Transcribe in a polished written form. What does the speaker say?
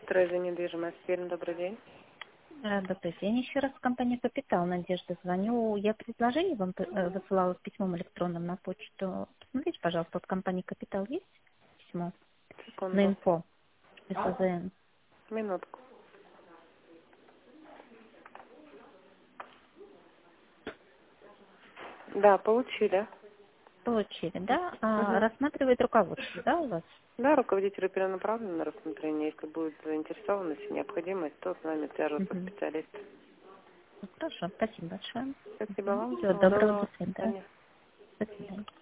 Стройза недвижимость. Фильм, добрый день. Добрый день. Еще раз компания «Капитал». Надежда, звоню. Я предложение вам высылала письмом электронным на почту. Посмотрите, пожалуйста, от компании «Капитал» есть письмо на Секунду. инфо СЗН. Минутку. Да, получили. Получили, да? Угу. Рассматривает руководство, да, у вас? Да, руководителю перенаправлено на рассмотрение. Если будет заинтересованность и необходимость, то с нами свяжутся Угу. специалисты. Хорошо, спасибо большое. Спасибо вам. Всего Всего доброго, до доброго. До свидания. свидания. До свидания.